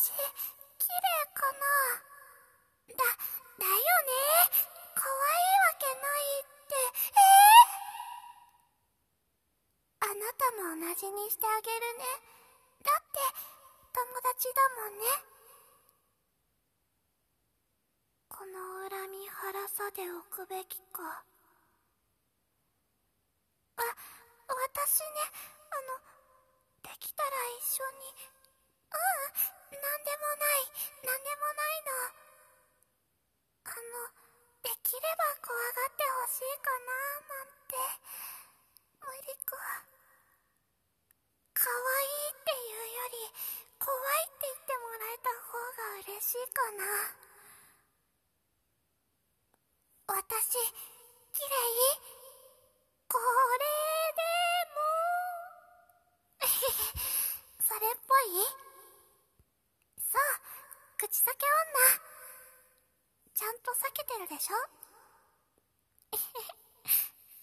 私、綺麗かな？だよね。可愛いわけないって。あなたも同じにしてあげるね。だって友達だもんね。この恨み晴らさでおくべきか。私ね、できたら一緒に。なんでもないの。できれば怖がってほしいかななんて。無理か。可愛いっていうより怖いって言ってもらえた方が嬉しいかな。私綺麗？これでもそれっぽい？そう、口裂け女。ちゃんと避けてるでしょ？